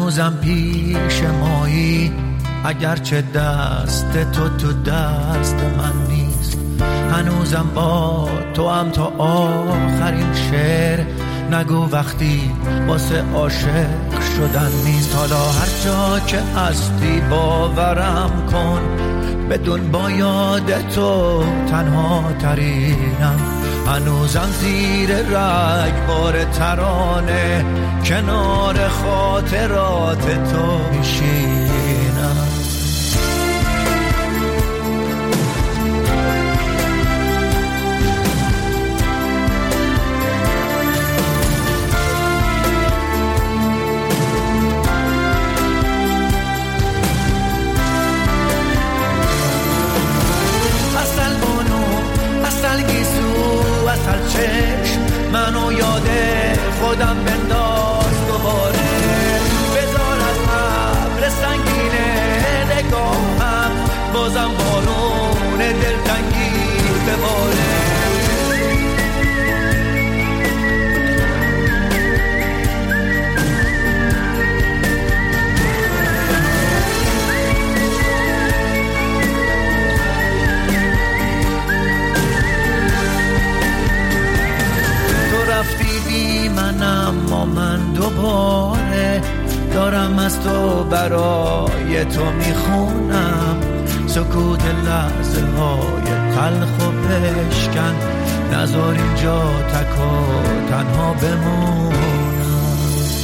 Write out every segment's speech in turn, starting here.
هنوزم پیش مایی، اگرچه دست تو دست من نیست. هنوزم با تو هم تا آخرین شعر. نگو وقتی واسه عاشق شدن نیست. حالا هر جا که هستی باورم کن، بدون با یاد تو تنها ترینم. هنوزم زیر رگبار ترانه، کنار خاطرات تو میشینم. منو یاد خودم بنداز دوباره. بذار از ابر سنگینه نگاهم، بازم بارون دلتنگی بباره. اما من دوباره دارم از تو برای تو میخونم. سکوت لحظه های تلخ و بشکن، نذار اینجا تک و تنها بمونم.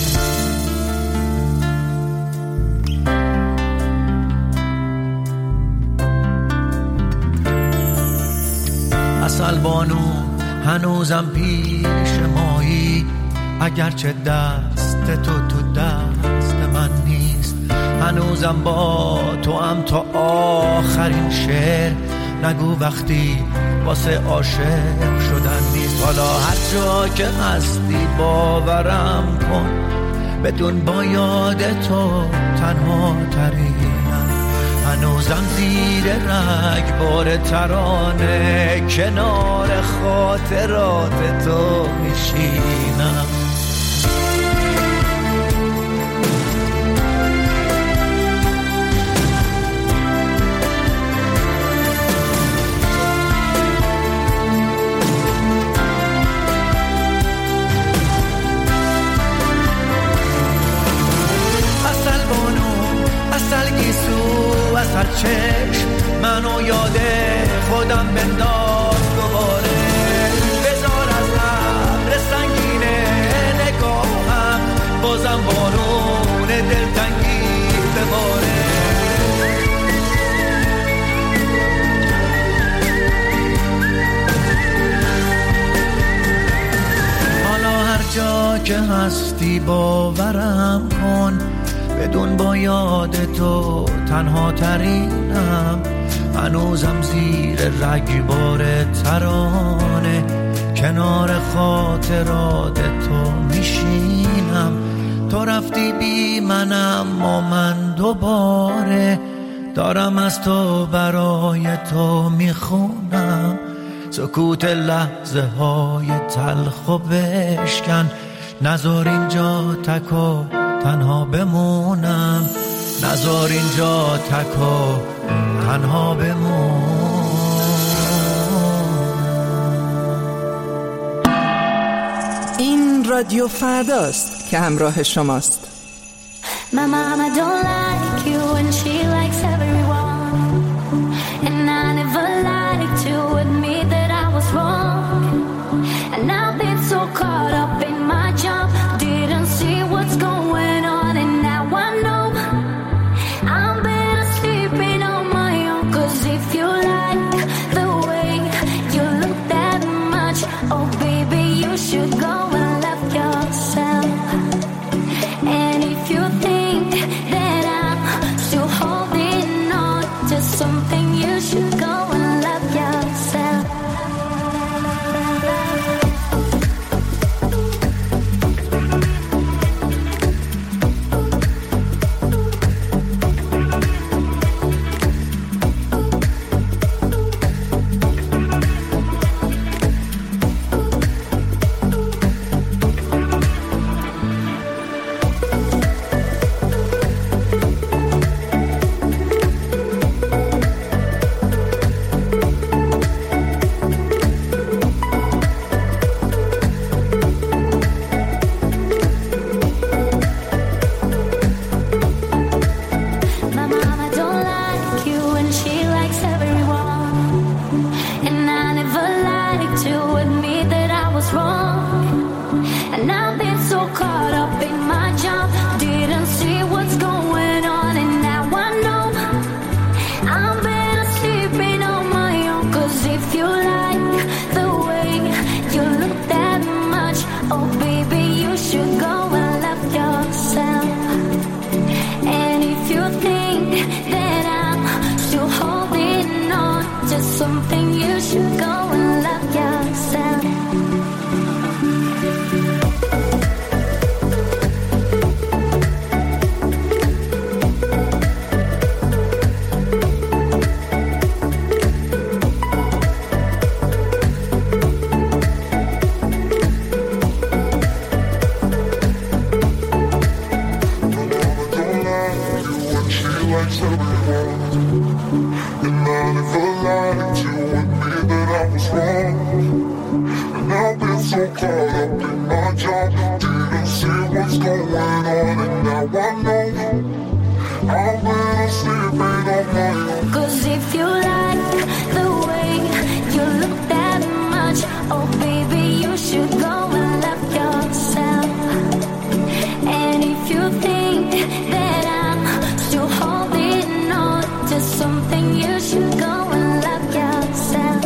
اصل بانو هنوزم پیش مایی، اگرچه دست تو دست من نیست. هنوزم با تو هم تا آخرین شعر. نگو وقتی واسه عاشق شدن نیست. حالا هر جا که هستی باورم کن، بدون با یاد تو تنها ترینم. هنوزم زیر رگبار ترانه، کنار خاطرات تو میشینم. اصل چشم منو یاد خودم بنداز دوباره. بذار از ابر سنگینه نگاهم، بازم بارون دلتنگی بباره. حالا هر جا که هستی باورم کن، بدون با یاد تو تنها ترینم. هنوزم زیر رگبار ترانه، کنار خاطرات تو میشینم. تو رفتی بی منم و من دوباره دارم از تو برای تو میخونم. سکوت لحظه های تلخ و بشکن، نذار اینجا تک و تنها بمونم. نذار اینجا تک و تنها بمونم. این رادیو فرداست که همراه شماست. My mama don't like you and she likes everyone, and I never liked to admit that I was wrong. And I've been so caught up in my job, didn't see what's going on, and now I know I'm better sleeping on my own. 'Cause if you like the way you look that much, oh baby, you should go and love yourself. And if you think that I'm still hoping that I'm still holding on to something, you should go and love yourself. Cause if you like the way you look that much, oh baby, you should go and love yourself. And if you think that I'm still holding on to something, you should go and love yourself.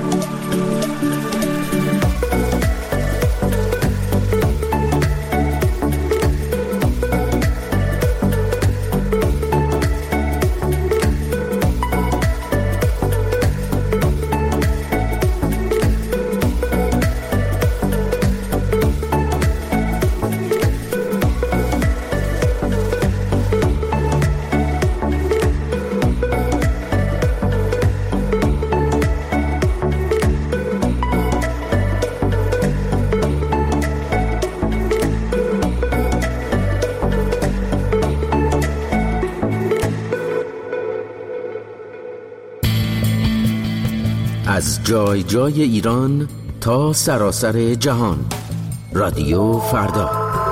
از جای جای ایران تا سراسر جهان، رادیو فردا.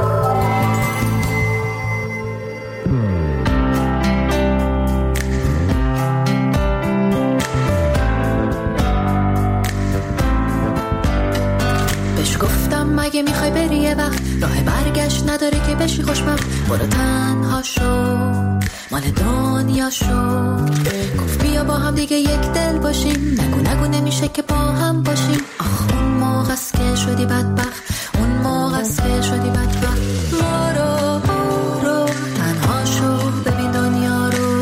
بهش گفتم مگه میخوای بری یه وقت، راه برگشت نداره که بشی خوشبخت، برو تنها شو مال دنیا شو. گفت بیا با هم دیگه یک دل باشیم، نگو نمیشه که با هم باشیم. آخ اون موقع است که شدی بدبخت، اون موقع است که شدی بدبخت. برو تنها شو ببین دنیا رو.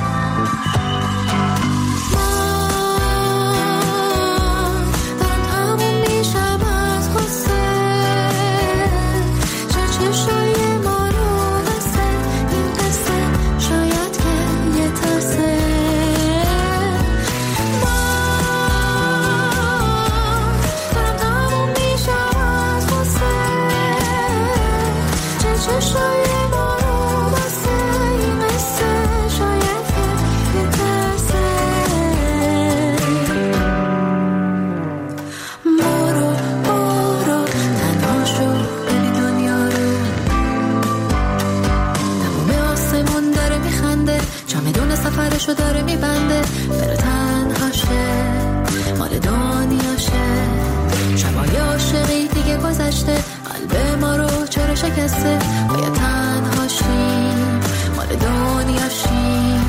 سفرشو داره میبنده، بره تنها شه مال دنیا شه. شبای عاشقی دیگه گذشته، قلب ما رو چرا شکسته. باید تنها شیم مال دنیا شیم.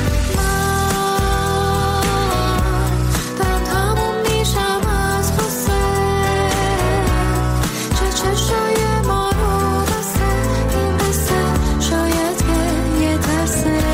دارم تموم میشم از غصه، چشای ما رو بسته این قصه، شاید که یه ترسه.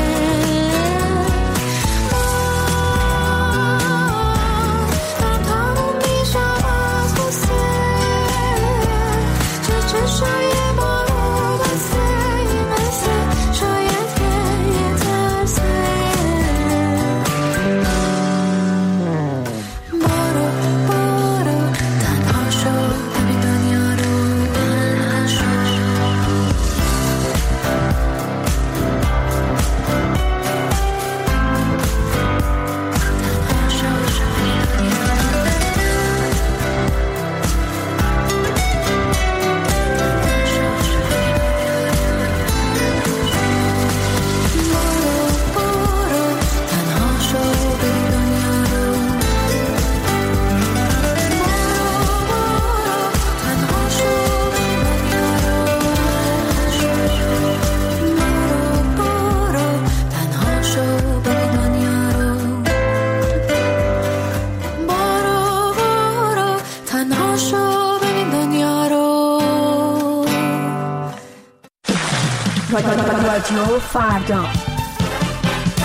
رادیو فردا.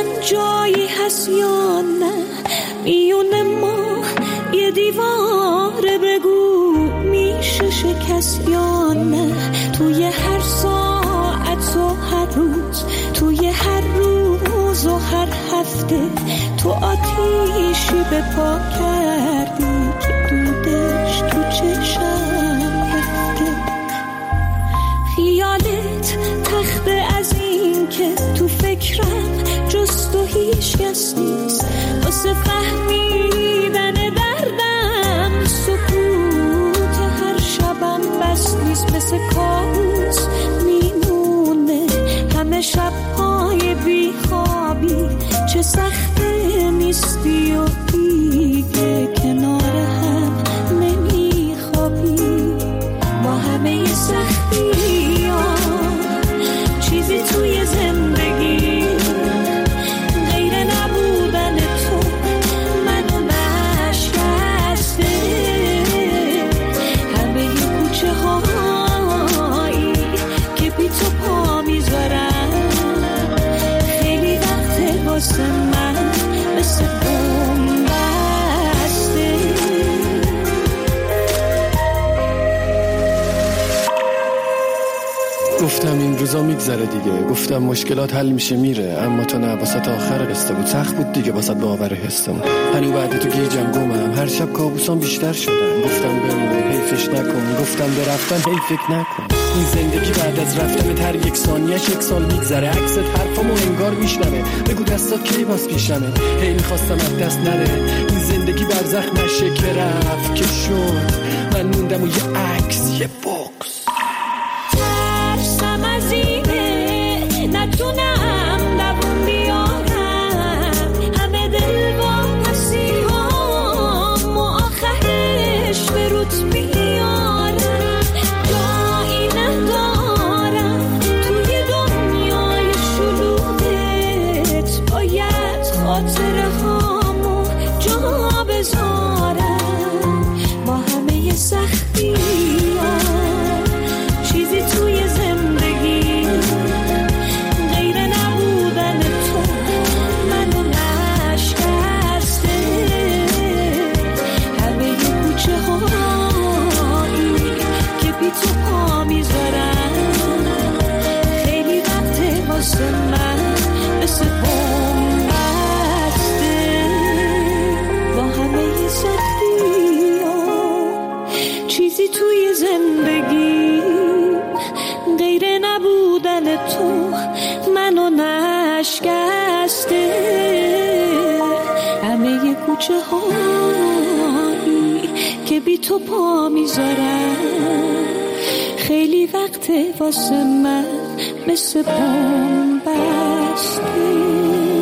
من جایی هست یا نه میونه ما یه دیواره بگو میشه شکست یا نه توی هر ساعت و هر روز توی هر روز و هر هفته تو آتیشی به پا کردی که دودش تو چشم رفته خیالت تخته از این که تو فکرم جز تو هیچ کس نیست واسه فهمیدن دردم سکوت هر شبم بس نیست مثل کابوس میمونه همه شبهای بیخوابی چه سخته نیستی و دیگه کنار هم نمیخوابی با همه سختی ها چیزی توی زندگی غیر نبودن تو منو نشکسته همه کوچه هایی که بی تو پا میذارم خیلی وقت واسه من مثل بوم بسته گفتم این روزا میگذره دیگه گفتم مشکلات حل میشه میره اما تو نه واسه تا آخر قصه بود سخت بود دیگه واسه باور حسمون هنو بعد تو گیجم گمم هر شب کابوسام بیشتر شدن گفتم بمون حیفش نکن گفتم برفتم هی فکر نکن این زندگی بعد از رفتن هر یک ثانیه‌اش یک سال میگذره عکست حرفامو انگار میشنوه بگو دستات کی باز پیشمه هی میخواستم از دست نره این زندگی برزخ نشه که رفت که شد من موندم و یه عکس یه بوکس ترسم از اینه نتونم دوون بیارم همه دل با پسی هم و آخرش به روت بیارم جایی ندارم توی دنیای شلوغت باید خاطره هامو جا بذارم با همه سختی چیزی توی زندگی غیر نبودن تو منو نشکسته همه کوچه هایی که بی تو پا میذارم خیلی وقت واسه من مثل بوم بسته با همه سختی چیزی توی زندگی غیر نبودن تو منو نشکسته همه کوچه هایی که بی تو پا میذارم خیلی وقت واسه من مثل بوم بسته